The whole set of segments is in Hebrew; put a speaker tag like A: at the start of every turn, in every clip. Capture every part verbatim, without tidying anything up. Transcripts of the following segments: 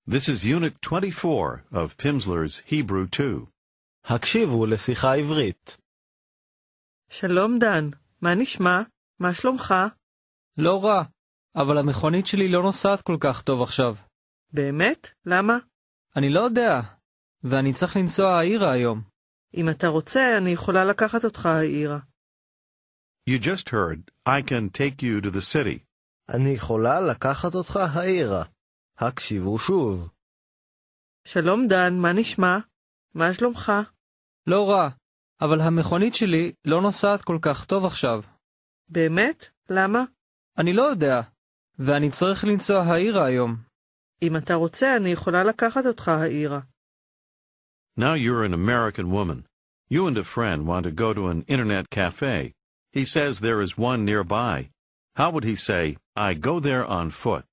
A: This is Unit twenty-four of Pimsleur's Hebrew two.
B: הקשיבו לשיחה עברית.
C: שלום דן, מה נשמע? מה שלומך?
D: לא רע, אבל המכונית שלי לא נוסעת כל כך טוב עכשיו.
C: באמת? למה?
D: אני לא יודע, ואני צריך לנסוע העירה היום.
C: אם אתה רוצה, אני יכולה לקחת אותך העירה.
A: You just heard, I can take you to the city.
B: אני יכולה לקחת אותך העירה. הקשיבו שוב.
C: שלום דן, מה נשמע? מה שלומך?
D: לא רע, אבל המכונית שלי לא נוסעת כל כך טוב עכשיו.
C: באמת? למה?
D: אני לא יודע, ואני צריך לנסוע העירה היום.
C: אם אתה רוצה, אני יכולה לקחת אותך העירה.
A: Now you're an American woman. You and a friend want to go to an internet cafe. He says there is one nearby. How would he say, I go there on foot?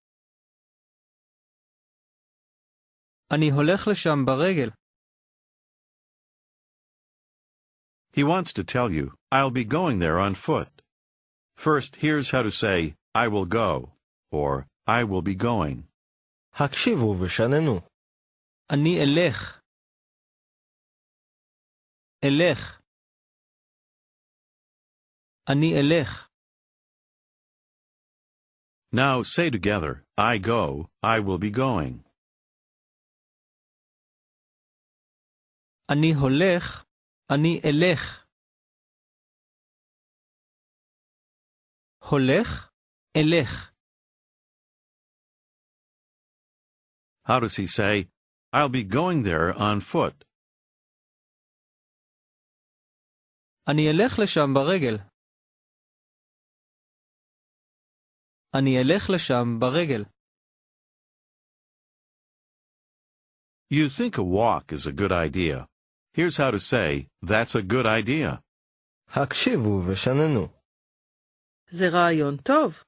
D: אני הולך לשם ברגל.
A: He wants to tell you, I'll be going there on foot. First, here's how to say, I will go, or I will be going.
B: הקשיבו ושננו.
D: אני אלך. אלך. אני אלך.
A: Now say together, I go, I will be going.
D: אני הולך, אני אלך. הולך, אלך.
A: How does he say, I'll be going there on foot?
D: אני אלך לשם ברגל. אני אלך לשם ברגל.
A: You think a walk is a good idea. Here's how to say, that's a good idea.
B: הקשיבו ושננו.
C: זה רעיון טוב.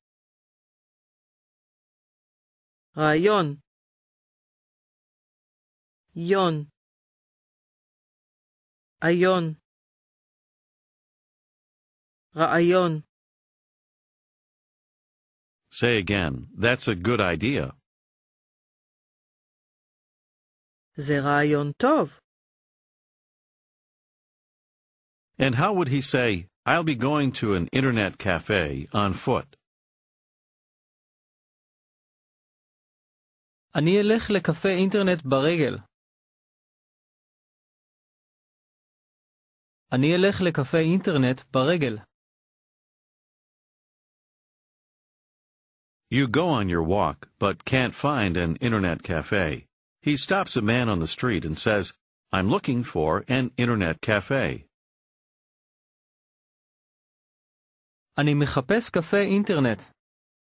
C: רעיון. יון. עיון. רעיון.
A: Say again, that's a good idea.
C: זה רעיון טוב.
A: And how would he say, I'll be going to an internet cafe on foot?
D: אני אלך לקפה אינטרנט ברגל. אני אלך לקפה אינטרנט ברגל.
A: You go on your walk, but can't find an internet cafe. He stops a man on the street and says, I'm looking for an internet cafe.
D: אני מחפש קפה אינטרנט.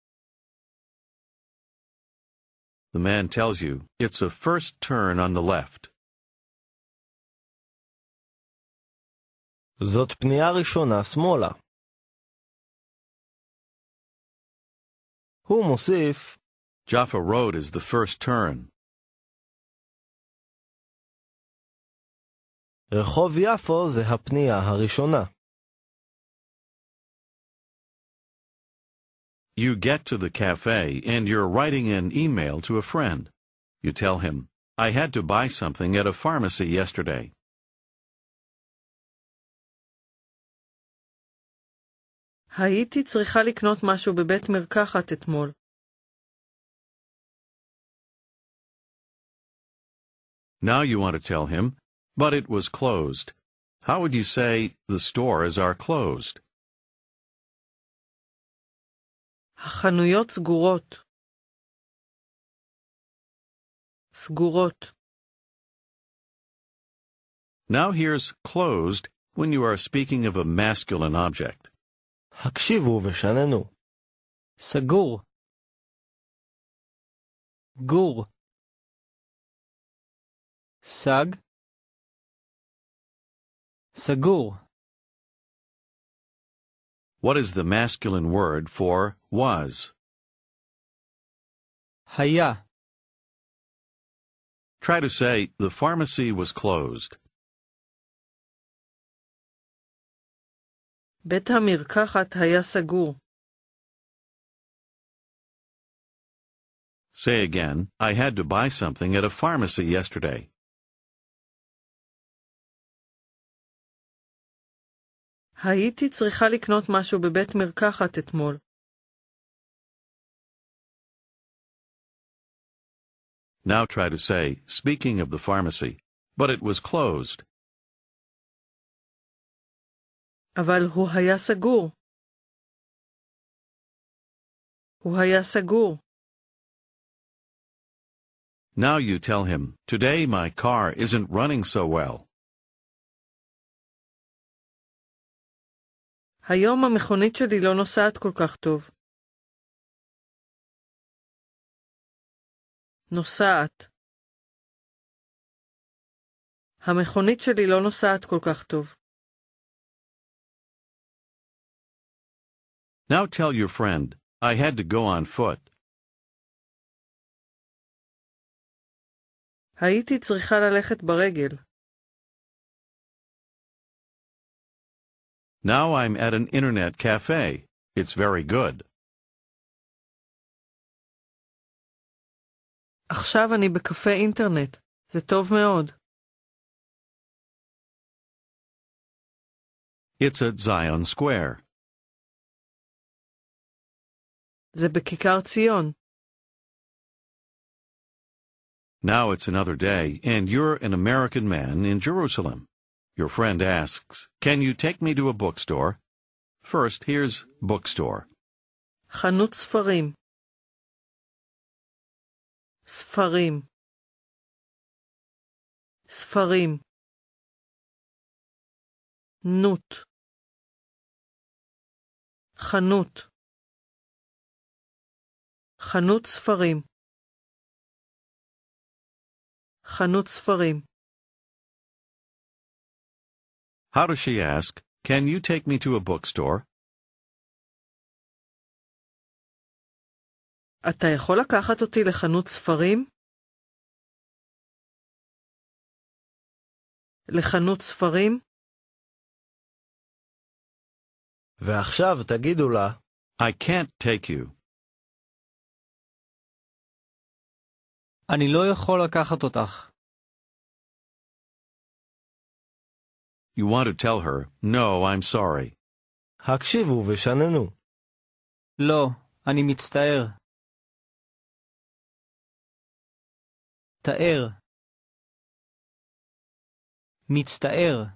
A: The man tells you, it's a first turn on the left.
B: זאת פנייה ראשונה שמאלה. הוא מוסיף,
A: Jaffa Road is the first turn.
B: רחוב יפו זה הפנייה הראשונה.
A: You get to the cafe and you're writing an email to a friend. You tell him, I had to buy something at a pharmacy yesterday.
C: הייתי צריכה לקנות משהו בבית מרקחת אתמול.
A: Now you want to tell him, but it was closed. How would you say, the stores are closed?
C: החנויות סגורות. סגורות.
A: Now here's closed when you are speaking of a masculine object.
B: הקשיבו ושננו.
D: סגור. גור. סג. סגור.
A: What is the masculine word for was?
D: היה.
A: Try to say, the pharmacy was closed.
C: בית המרקחת היה סגור.
A: Say again, I had to buy something at a pharmacy yesterday.
C: הייתי צריכה לקנות משהו בבית מרקחת אתמול.
A: Now try to say, speaking of the pharmacy, but it was closed.
C: אבל הוא היה סגור. הוא היה סגור.
A: Now you tell him, today my car isn't running so well.
C: היום המכונית שלי לא נוסעת כל כך טוב. נוסעת. המכונית שלי לא נוסעת כל כך טוב.
A: Now tell your friend, I had to go on foot.
C: הייתי צריכה ללכת ברגל.
A: Now I'm at an internet cafe. It's very good.
C: עכשיו אני בקפה אינטרנט. זה טוב מאוד.
A: It's at Zion Square.
C: זה בכיכר ציון.
A: Now it's another day, and you're an American man in Jerusalem. Your friend asks, can you take me to a bookstore? First, here's bookstore.
C: חנות ספרים. ספרים. ספרים. נוט. חנות. חנות ספרים. חנות ספרים.
A: How does she ask, can you take me to a bookstore?
C: אתה יכול לקחת אותי לחנות ספרים? לחנות ספרים?
B: ועכשיו תגידו לה,
A: I can't take you.
D: אני לא יכול לקחת אותך.
A: You want to tell her, no, I'm sorry.
B: הקשיבו ושננו.
D: לא, אני מצטער. תאר. מצטער.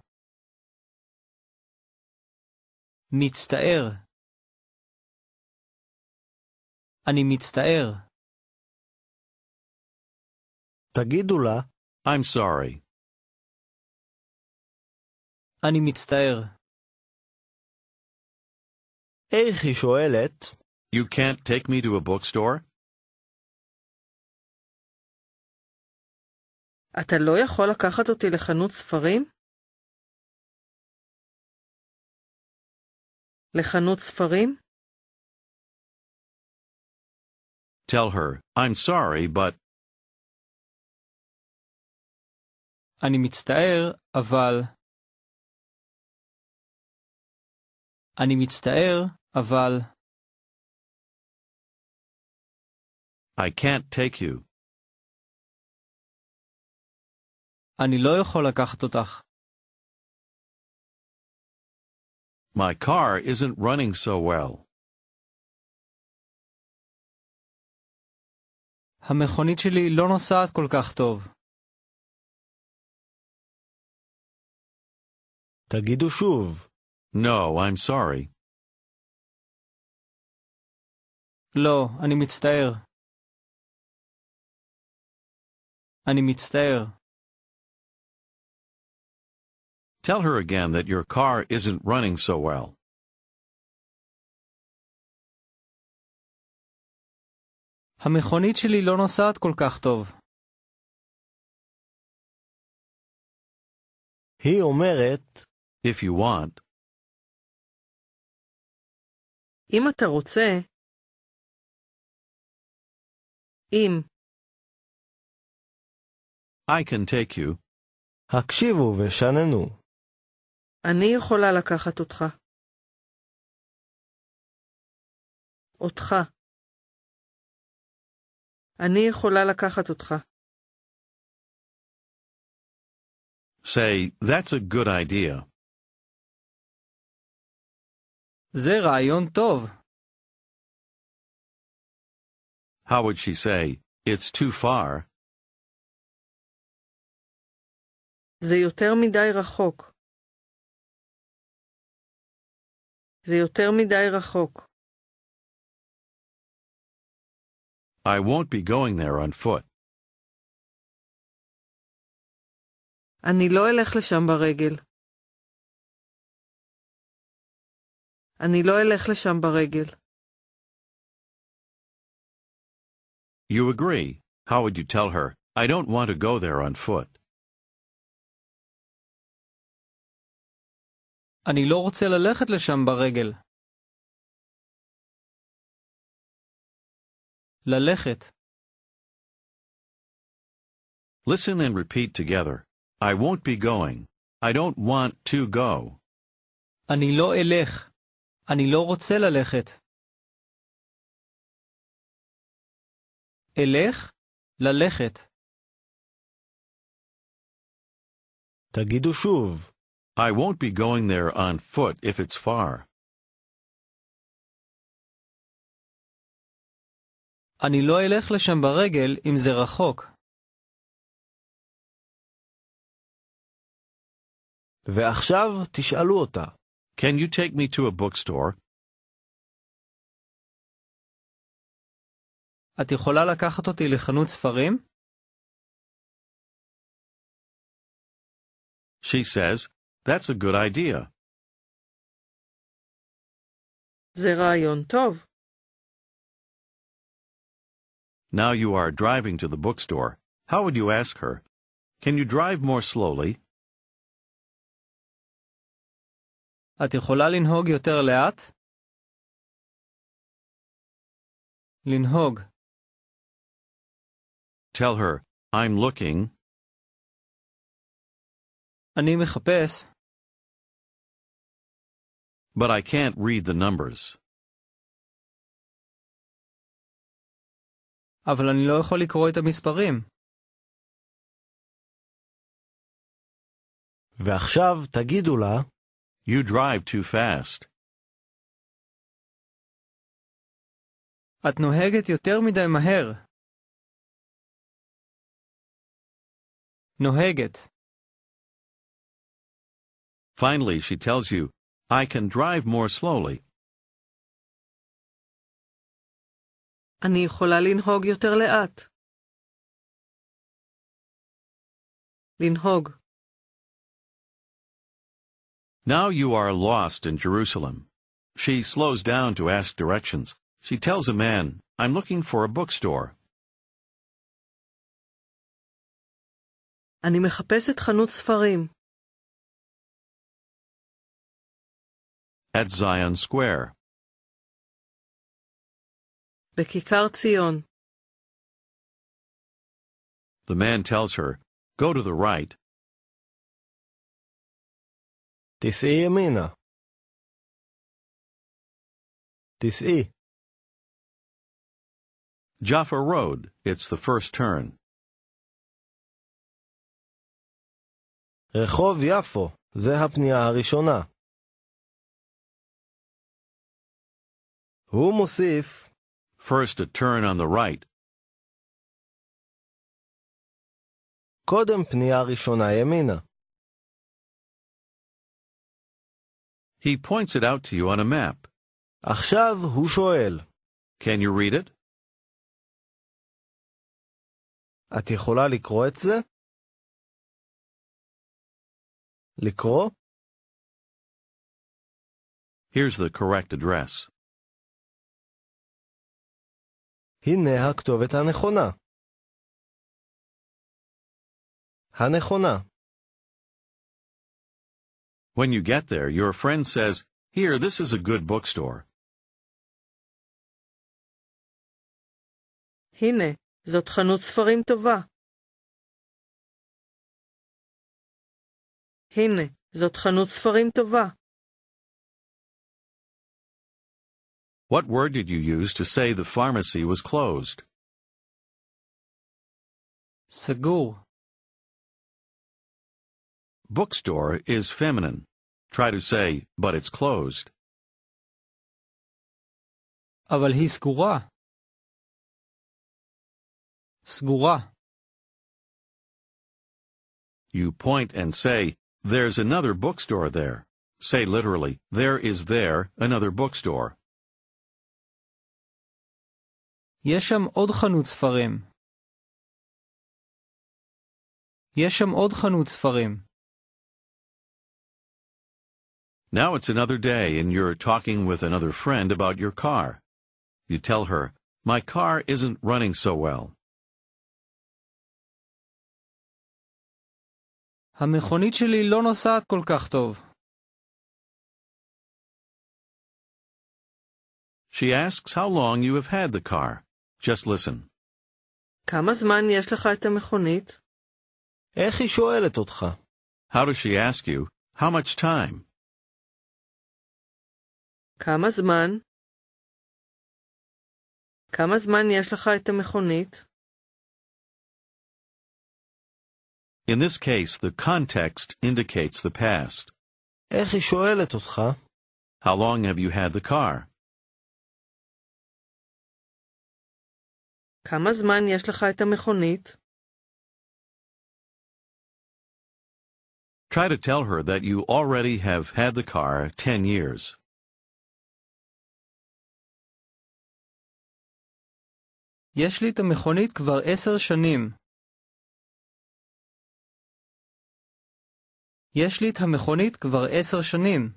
D: מצטער. אני מצטער.
B: תגידו לה,
A: I'm sorry.
D: אני מצטער.
B: איך היא שואלת?
A: You can't take me to a bookstore?
C: אתה לא יכול לקחת אותי לחנות ספרים? לחנות ספרים?
A: Tell her, I'm sorry, but...
D: אני מצטער, אבל... אני מצטער, אבל...
A: I can't take you.
D: אני לא יכול לקחת אותך.
A: My car isn't running so well.
D: המכונית שלי לא נוסעת כל כך טוב.
B: תגידו שוב.
A: No, I'm sorry.
D: לא, אני מצטער. אני מצטער.
A: Tell her again that your car isn't running so well.
D: המכונית שלי לא נוסעת כל כך טוב.
B: היא אומרת,
A: If you want,
C: אם אתה רוצה, אם,
A: I can take you.
B: הקשיבו ושננו.
C: אני יכולה לקחת אותך. אותך. אני יכולה לקחת אותך.
A: Say, that's a good idea.
D: זה רעיון טוב.
A: How would she say, it's too far?
C: זה יותר מדי רחוק. זה יותר מדי רחוק.
A: I won't be going there on foot.
C: אני לא אלך לשם ברגל. אני לא אלך לשם ברגל.
A: You agree. How would you tell her, I don't want to go there on foot?
D: אני לא רוצה ללכת לשם ברגל. ללכת.
A: Listen and repeat together. I won't be going. I don't want to go.
D: אני לא אלך. אני לא רוצה ללכת. אלך, ללכת.
B: תגידו שוב.
A: I won't be going there on foot if it's far.
D: אני לא אלך לשם ברגל אם זה רחוק.
B: ועכשיו תשאלו אותה.
A: Can you take me to a bookstore?
D: את יכולה לקחת אותי לחנות ספרים?
A: She says, that's a good idea.
C: זה רעיון טוב.
A: Now you are driving to the bookstore. How would you ask her? Can you drive more slowly?
D: את יכולה לנהוג יותר לאט? לנהוג.
A: Tell her, I'm looking.
D: אני מחפש.
A: But I can't read the numbers.
D: אבל אני לא יכול לקרוא את המספרים.
B: ועכשיו תגידו לה.
A: You drive too fast.
D: את נוהגת יותר מדי מהר. נוהגת.
A: Finally, she tells you, I can drive more slowly.
C: אני יכולה לנהוג יותר לאט. לנהוג.
A: Now you are lost in Jerusalem. She slows down to ask directions. She tells a man, I'm looking for a bookstore.
C: אני מחפשת חנות ספרים.
A: At Zion Square.
C: בכיכר ציון.
A: The man tells her, go to the right.
B: תסעי ימינה. תסעי.
A: Jaffa Road, it's the first turn.
B: רחוב יפו, זה הפנייה הראשונה. הוא מוסיף.
A: First a turn on the right.
B: קודם פנייה ראשונה ימינה.
A: He points it out to you on a map.
B: עכשיו הוא שואל.
A: Can you read it?
B: את יכולה לקרוא את זה? לקרוא?
A: Here's the correct address.
B: הנה הכתובת הנכונה. הנכונה.
A: When you get there, your friend says, here, this is a good bookstore.
C: הנה, זאת חנות ספרים טובה. הנה, זאת חנות ספרים טובה.
A: What word did you use to say the pharmacy was closed?
D: סגור.
A: Bookstore is feminine. Try to say, but it's closed.
D: אבל היא סגורה. סגורה.
A: You point and say, there's another bookstore there. Say literally, there is there another bookstore.
D: יש שם עוד חנות ספרים. יש שם עוד חנות ספרים.
A: Now it's another day and you're talking with another friend about your car. You tell her, my car isn't running so well.
D: המכונית שלי לא נוסעת כל כך טוב.
A: She asks how long you have had the car. Just listen.
C: כמה זמן יש לך את המכונית?
B: איך היא שואלת אותך?
A: How does she ask you? How much time?
C: כמה זמן? כמה זמן יש לך את המכונית?
A: In this case, the context indicates the past.
B: איך היא שואלת אותך?
A: How long have you had the car?
C: כמה זמן יש לך את המכונית?
A: Try to tell her that you already have had the car ten years.
D: יש לי את המכונית כבר עשר שנים. יש לי את המכונית כבר עשר שנים.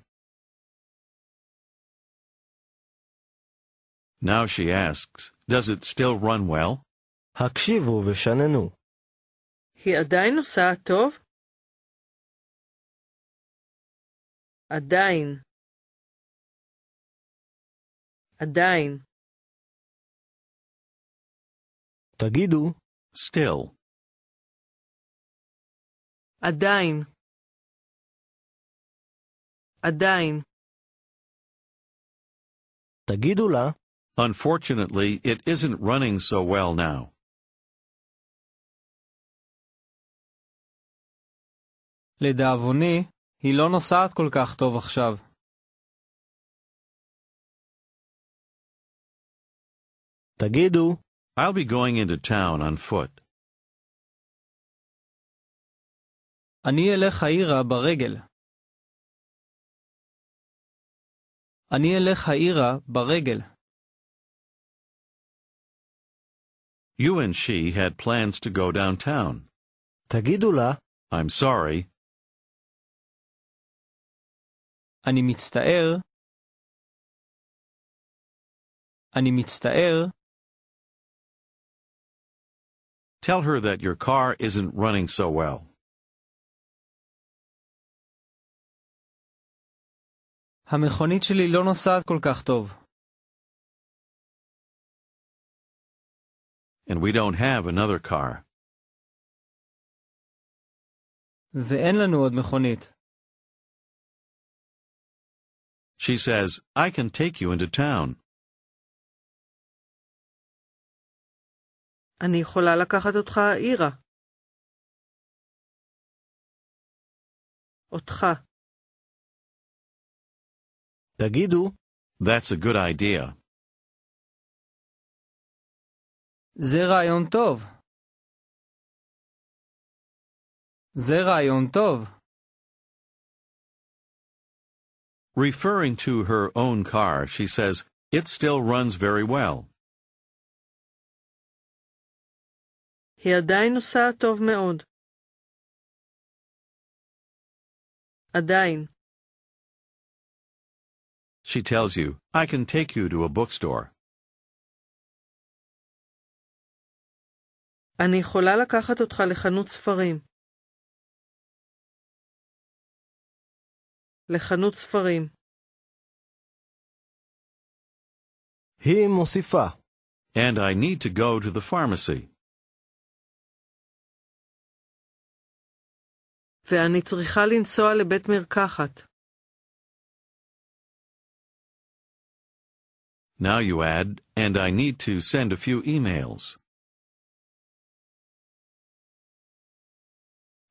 A: Now she asks, does it still run well?
B: הקשיבו ושננו.
C: היא עדיין נוסעת טוב? עדיין. עדיין.
B: תגידו.
A: Still.
C: עדיין. עדיין.
B: תגידו לה.
A: Unfortunately, it isn't running so well now.
D: לדאבוני, היא לא נוסעת כל כך טוב עכשיו.
B: תגידו.
A: I'll be going into town on foot.
D: אני אלך העירה ברגל. אני אלך העירה ברגל.
A: You and she had plans to go downtown.
B: תגידו לה.
A: I'm sorry.
D: אני מצטער. אני מצטער.
A: Tell her that your car isn't running so well.
D: המכונית שלי לא נוסעת כל כך טוב.
A: And we don't have another car.
D: ואין לנו עוד מכונית.
A: She says, I can take you into town.
C: אני יכולה לקחת אותך העירה. אותך.
B: תגידו.
A: That's a good idea.
D: זה רעיון טוב. זה רעיון טוב.
A: Referring to her own car, she says, it still runs very well.
C: היא עדיין נוסעת טוב מאוד. עדיין.
A: She tells you, I can take you to a bookstore.
C: אני יכולה לקחת אותך לחנות ספרים. לחנות ספרים.
B: היא מוסיפה.
A: And I need to go to the pharmacy.
C: ואני צריכה לנסוע לבית מרקחת.
A: Now you add, and I need to send a few emails.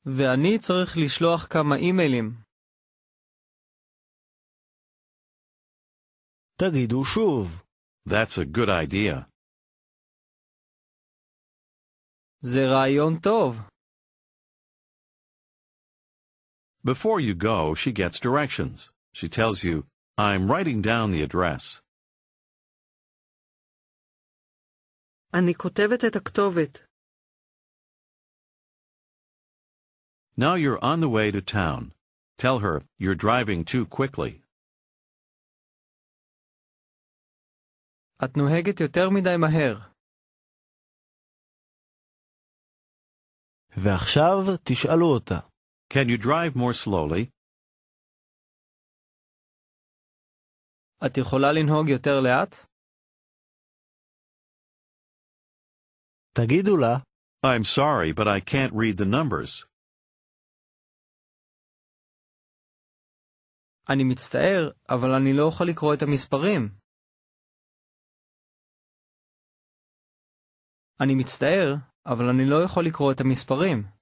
D: ואני צריך לשלוח כמה אימיילים.
B: תגידו שוב.
A: That's a good idea.
D: זה רעיון טוב.
A: Before you go, she gets directions. She tells you, I'm writing down the address.
C: אני כותבת את הכתובת.
A: Now you're on the way to town. Tell her you're driving too quickly.
D: את נוהגת יותר מדי מהר.
B: ועכשיו תשאלו אותה.
A: Can you drive more slowly?
D: את יכולה לנהוג יותר לאט?
B: תגידו לה.
A: I'm sorry, but I can't read the numbers.
D: אני מצטער, אבל אני לא אוכל לקרוא את המספרים. אני מצטער, אבל אני לא יכול לקרוא את המספרים.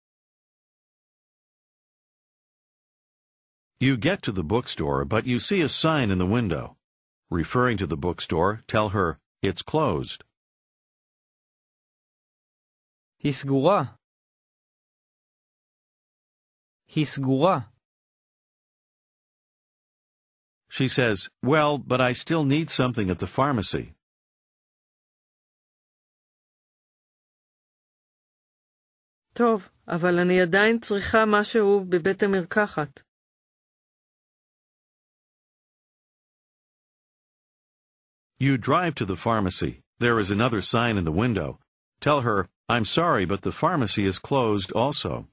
A: You get to the bookstore, but you see a sign in the window. Referring to the bookstore, tell her it's closed.
D: היא סגורה. היא סגורה.
A: She says, well, but I still need something at the pharmacy.
C: טוב, אבל אני עדיין צריכה משהו בבית המרקחת.
A: You drive to the pharmacy. There is another sign in the window. Tell her, I'm sorry, but the pharmacy is closed also.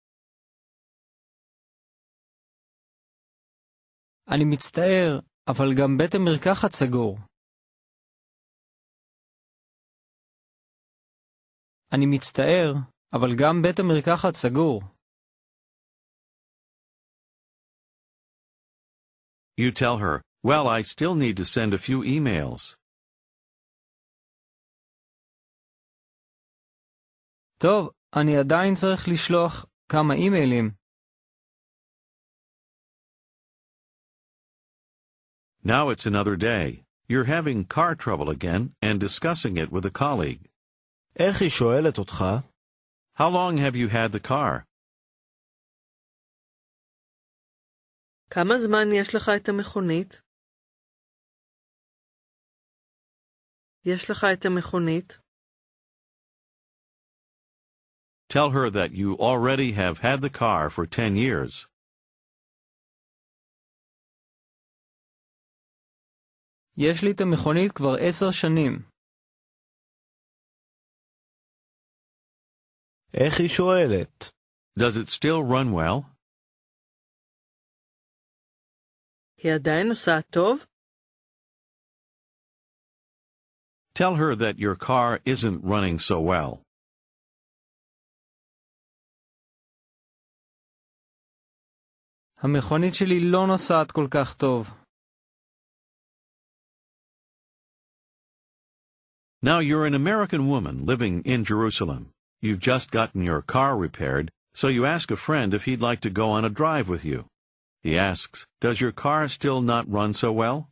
D: אני מצטער, אבל גם בית המרקחת סגור. אני מצטער, אבל גם בית המרקחת סגור.
A: You tell her, well, I still need to send a few emails.
D: טוב, אני עדיין צריך לשלוח כמה אימיילים.
A: Now it's another day. You're having car trouble again and discussing it with a colleague.
B: איך היא שואלת אותך?
A: How long have you had the car?
C: כמה זמן יש לך את המכונית? יש לך את המכונית?
A: Tell her that you already have had the car for ten years.
D: יש לי את המכונית כבר עשר שנים.
B: איך היא שואלת?
A: Does it still run well?
C: היא עדיין נוסעת טוב?
A: Tell her that your car isn't running so well.
D: המכונית שלי לא נוסעת כל כך טוב.
A: Now you're an American woman living in Jerusalem. You've just gotten your car repaired, so you ask a friend if he'd like to go on a drive with you. He asks, does your car still not run so well?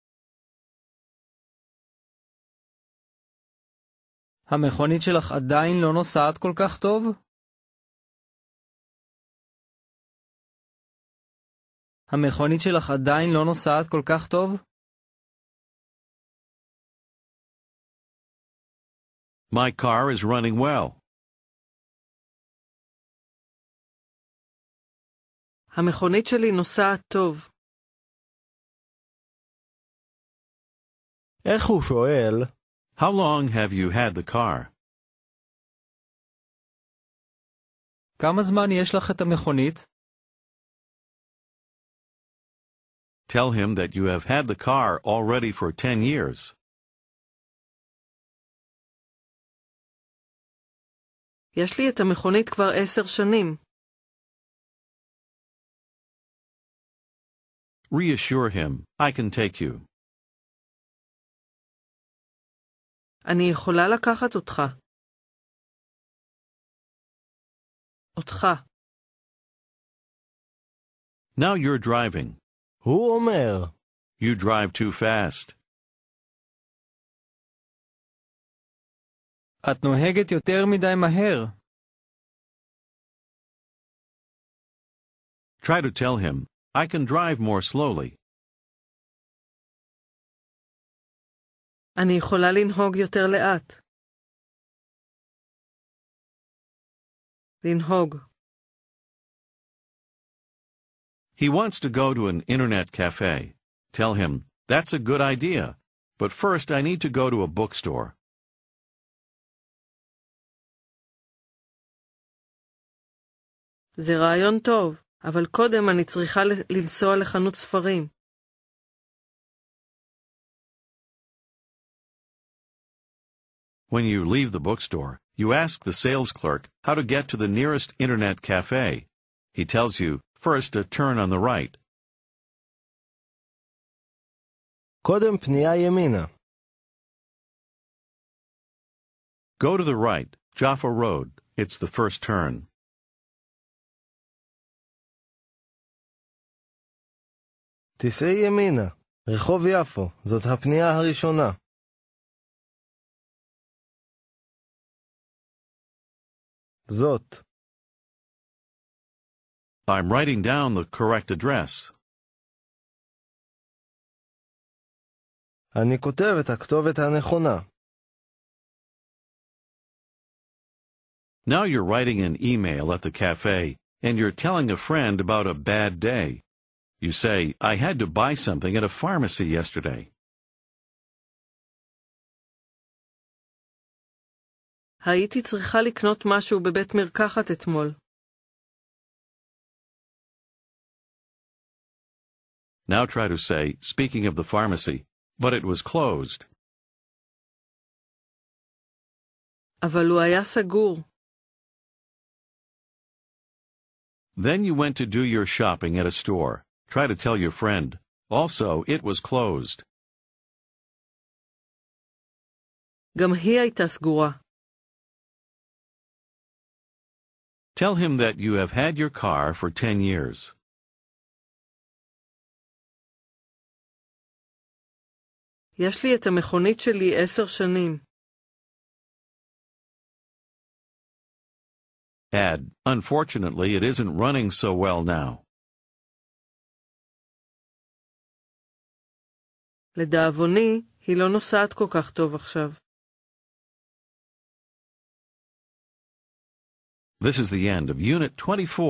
D: המכונית שלך עדיין לא נוסעת כל כך טוב? המכונית שלך עדיין לא נוסעת כל כך טוב?
A: My car is running well.
C: המכונית שלי נוסעת טוב.
B: איך הוא שואל?
A: How long have you had the car?
D: כמה זמן יש לך את המכונית?
A: Tell him that you have had the car already for ten years.
C: יש לי את המכונית כבר עשר שנים.
A: Reassure him, I can take you.
C: אני יכולה לקחת אותך. אותך.
A: Now you're driving.
B: הוא אומר.
A: You drive too fast.
D: את נוהגת יותר מדי מהר.
A: Try to tell him, I can drive more slowly.
C: אני יכולה לנהוג יותר לאט. לנהוג.
A: He wants to go to an internet cafe. Tell him, that's a good idea, but first I need to go to a bookstore.
C: זה רעיון טוב, אבל קודם אני צריכה לנסוע לחנות ספרים.
A: When you leave the bookstore, you ask the sales clerk how to get to the nearest internet cafe. He tells you, first to turn on the right.
B: קודם פנייה ימינה.
A: Go to the right, Jaffa Road. It's the first turn.
B: תיסעי ימינה. רחוב יפו. זאת הפנייה הראשונה. זאת.
A: I'm writing down the correct address.
B: אני כותב את הכתובת הנכונה.
A: Now you're writing an email at the cafe, and you're telling a friend about a bad day. You say, I had to buy something at a pharmacy yesterday.
C: הייתי צריכה לקנות משהו בבית מרקחת אתמול.
A: Now try to say, speaking of the pharmacy, but it was closed.
C: אבל הוא היה סגור.
A: Then you went to do your shopping at a store. Try to tell your friend, also, it was closed.
C: גם היא הייתה סגורה.
A: Tell him that you have had your car for ten years.
C: יש לי את המכונית שלי עשר שנים.
A: Add, unfortunately, it isn't running so well now.
C: לדאבוני, היא לא נוסעת כל כך טוב עכשיו.
A: This is the end of Unit twenty-four.